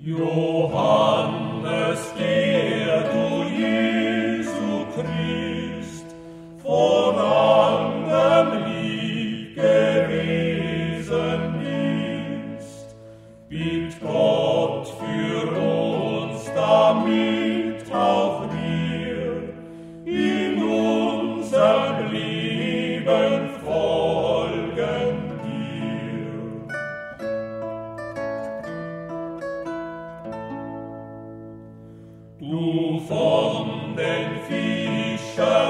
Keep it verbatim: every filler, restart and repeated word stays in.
Johannes, der du Jesu Christ von langem lieb gewesen bist, bitt Gott für uns, damit auch wir in unserem Leben folgen dir. Du von den Fischern